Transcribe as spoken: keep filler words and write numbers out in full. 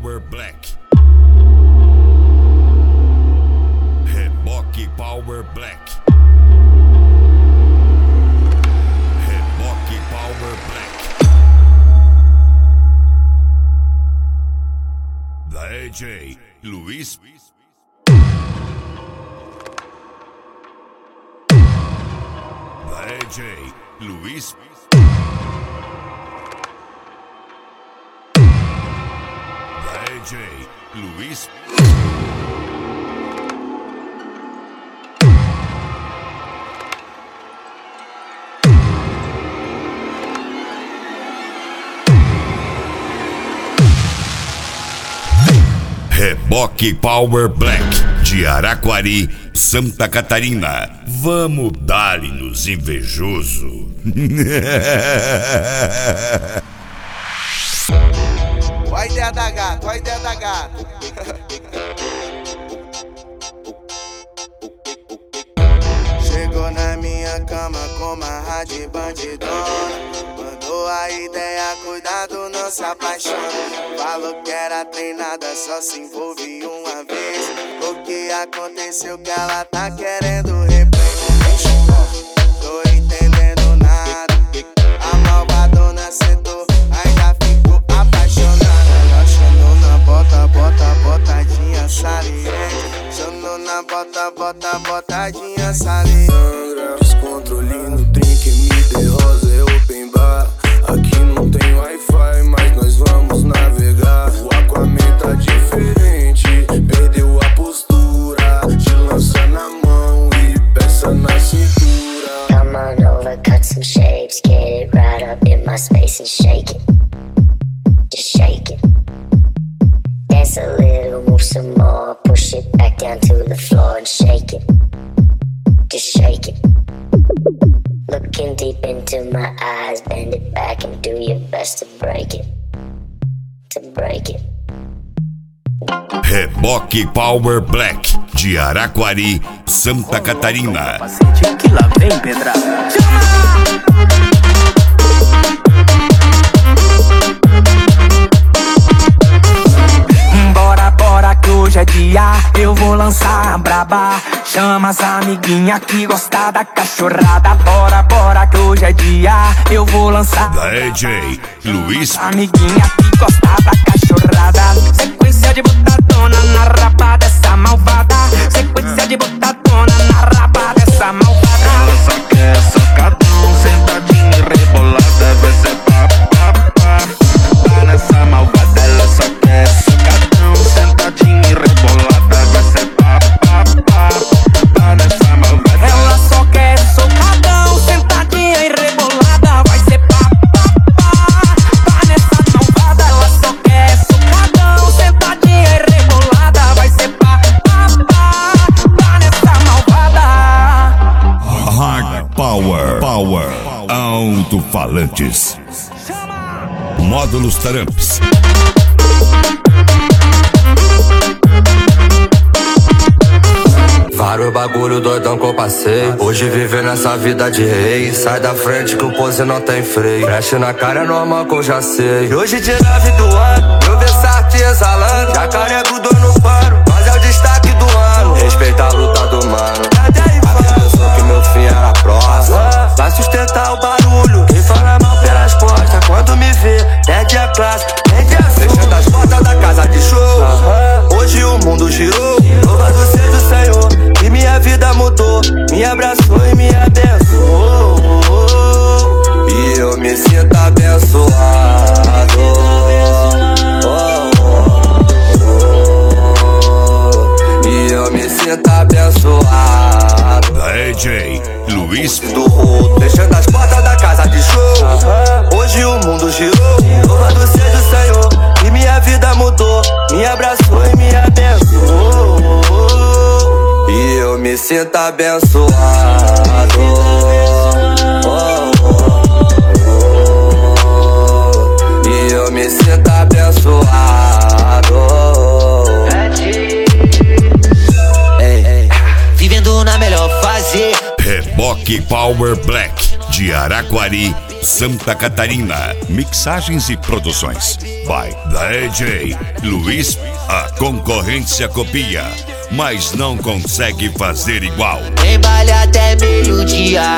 Power Black. Reboque Power Black. Reboque Power Black. Da E J Luiz. Da E J Luiz. Da E J Luiz. Reboque Power Black, de Araquari, Santa Catarina. Vamos dar-lhe nos invejoso. Olha a ideia da gata, olha a ideia da gata. Chegou na minha cama com uma rádio bandidona. Mandou a ideia, cuidado, não se apaixona. Falou que era treinada, só se envolve uma vez. O que aconteceu que ela tá querendo replay? Tô entendendo nada. A malvadona sentou, aí já ficou apaixonada. Ela chamou na bota, bota, botadinha saliente. Chamou na bota, bota, botadinha saliente. Descontrole no drink, me dê rosa, é open bar. Aqui não tem Wi-Fi, mas nós vamos navegar. O Aquaman tá diferente, perdeu a postura. Te lança na mão e peça na cintura. Come on over, cut some shapes. Get it right up in my space and shake it. Just shake it. Dance a little, move some more. Push it back down to the floor and shake it. Just shake it. Looking deep into my eyes, bend it back and do your best to break it. To break it. Reboque Power Black, de Araquari, Santa Catarina. Que lá vem pedrada. Bora, bora que hoje é dia, eu vou lançar a braba. Chama as amiguinhas que gostam da cachorrada. Bora, bora que hoje é dia, eu vou lançar. Da E J Luiz. Amiguinha que gosta da cachorrada. Sequência de botadona na raba dessa malvada. Sequência de botadona na raba dessa malvada. Ela só quer socadão, sentadinha e rebolada. Vai ser pá, pá, pá. Tá nessa malvada, ela só quer socadão, sentadinha e rebolada. Vai ser pá, pá, pá. Tá nessa malvada. Ela só quer socadão, sentadinha e rebolada. Vai ser pá, pá, pá. Tá nessa malvada. Ela só quer socadão, sentadinha e rebolada. Vai ser pá, pá, pá. Tá nessa malvada. Hard Power, Power, alto-falantes, módulos taramps. Vários bagulho doidão que eu passei. Hoje viver nessa vida de rei. Sai da frente que o pose não tem freio. Flash na cara é normal que eu já sei. E hoje de nove do ano, eu vejo arte exalando. Já carrego dor no pano, mas é o destaque do ano. Respeita a luta do mano. A pensou que meu fim era próximo. Vai sustentar o barulho. Quem fala mal pelas costas, quando me vê, perde a classe, perde a sua. Fechando as portas da casa de show. Hoje o mundo girou. Louvado seja o Senhor, que minha vida mudou, me abraçou e me abençoou. E eu me sinto abençoado. E eu me sinto abençoado. Da E J Luiz. Do rodo, fechando as portas da casa de show. Hoje o mundo girou. Louvado seja o Senhor, que minha vida mudou, me abraçou e me abençoou. E eu me sinto abençoado. E eu me sinto abençoado. Ei, ei. Vivendo na melhor fase. Reboque Power Black, de Araquari, Santa Catarina. Mixagens e produções by D J Luiz. A concorrência copia, mas não consegue fazer igual. Tem baile até meio-dia,